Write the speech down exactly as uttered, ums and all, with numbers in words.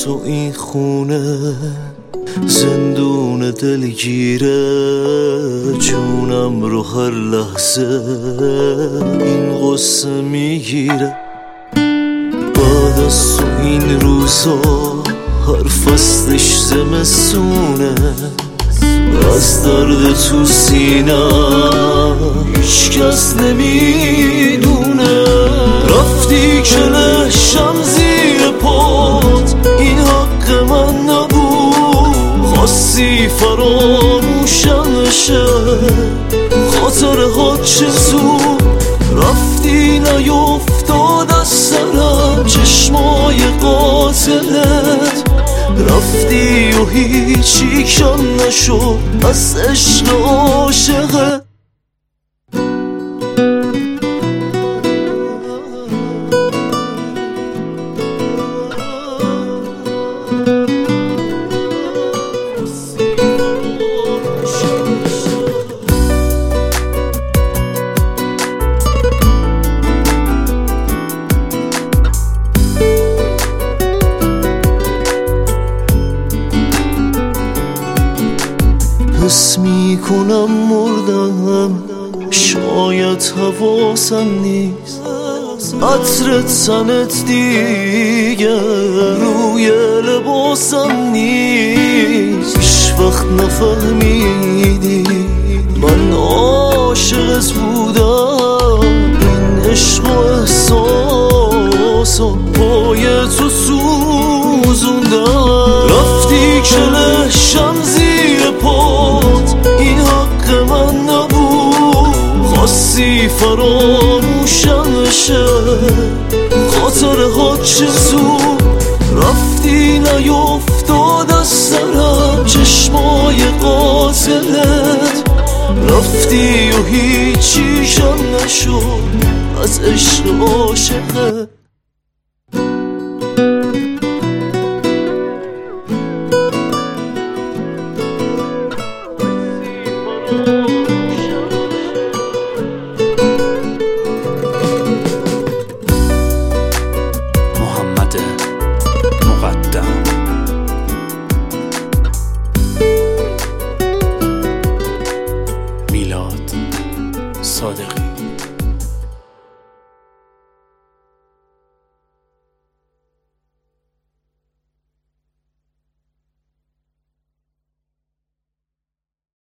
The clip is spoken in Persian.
تو این خونه زندون دلگیره، جونم رو هر لحظه این غصه میگیره. بعد از تو این روزا هر فصلش زمستونه، از درد تو سینم هیچ کس نمیدونه. رفتی که نشم زیر پات، این حق من نبود. خواستی فراموشم شه خاطرهات چه زود. رفتی نیفتاد از سرم چشمای قاتلت، رفتی و هیچی کم نشد از عشق عاشقت. حس میکنم مردم، شاید حواسم نیست. عطر تنت دیگه روی لباسم نیست. هیچ وقت نفهمیدی من عاشقت بودم. این عشق و احساسم پای تو سوزوندم. رفتی که نشم زیر پات، این حق من نبود. خواستی فراموشم شه خاطرهات چه زود. رفتی نیفتاد از سرم چشمای قاتلت، رفتی و هیچی کم نشد از عشق عاشقت.